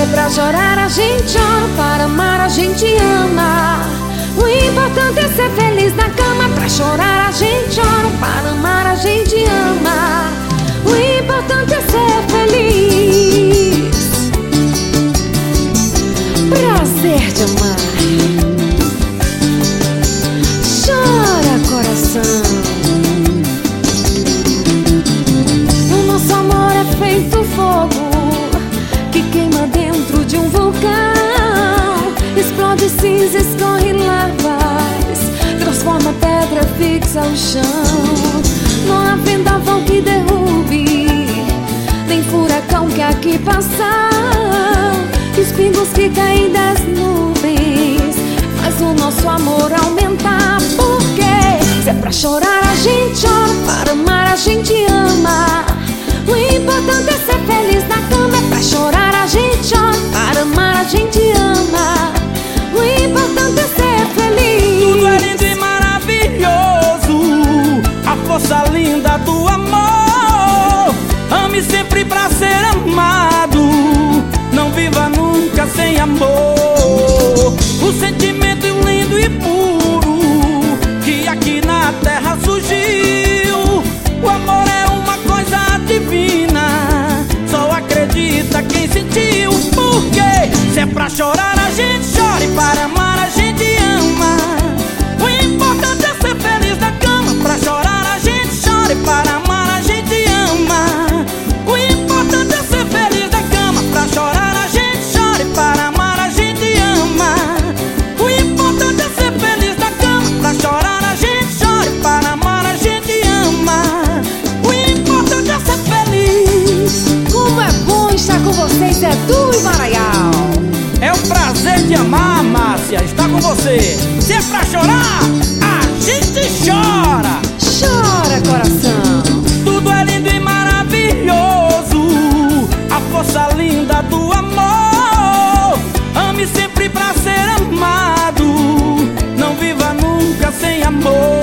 é pra chorar a gente chora, para amar a gente ama. O importante é ser feliz na cama. Pra chorar a gente chora, para amar a gente ama. O importante é ser feliz. Prazer de amar. Chora, coração. O nosso amor é feito fogo que queima dentro de um vulcão. Explode cinza, escorre lavas, transforma pedra fixa ao chão. Não há vendaval que derrube, nem furacão que aqui passar. Os pingos que caem das nuvens faz o nosso amor aumentar. Porque se é pra chorar a gente chora, para amar a gente ama. O importante é ser feliz na cama. É pra chorar a gente chora, para amar a gente ama. O importante é ser feliz. Tudo é lindo e maravilhoso, a força linda do amor. Ame sempre pra ser amado, não viva nunca sem amor. O sentimento lindo e puro que aqui na terra surgiu. O amor é uma coisa divina, só acredita quem sentiu. Porque se é pra chorar a gente chora, e para amar a gente ama. O importante é ser feliz na cama. Pra chorar a gente chora, e para amar a gente ama. O importante é ser feliz na cama. Pra chorar a gente chora, e para amar a gente ama. O importante é ser feliz na cama. Pra chorar a gente chora, e para amar a gente ama. O importante é ser feliz. Como é bom estar com vocês, Edu e Maraial. É um prazer de amar, Márcia, estar com você. Se é pra chorar, a gente chora. Chora, coração. Tudo é lindo e maravilhoso, a força linda do amor. Ame sempre pra ser amado, não viva nunca sem amor.